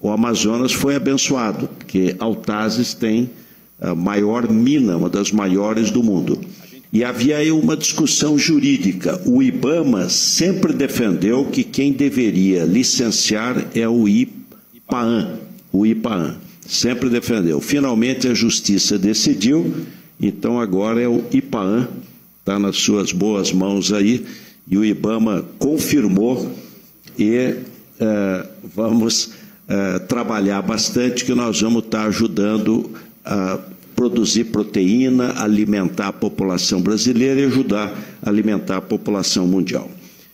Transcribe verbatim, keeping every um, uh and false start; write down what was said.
o Amazonas foi abençoado, porque Autazes tem a maior mina, uma das maiores do mundo. E havia aí uma discussão jurídica. O IBAMA sempre defendeu que quem deveria licenciar é o IPAAN, o IPAAN, sempre defendeu. Finalmente a justiça decidiu, então agora é o IPAAN, está nas suas boas mãos aí, e o IBAMA confirmou e uh, vamos uh, trabalhar bastante, que nós vamos estar ajudando a produzir proteína, alimentar a população brasileira e ajudar a alimentar a população mundial.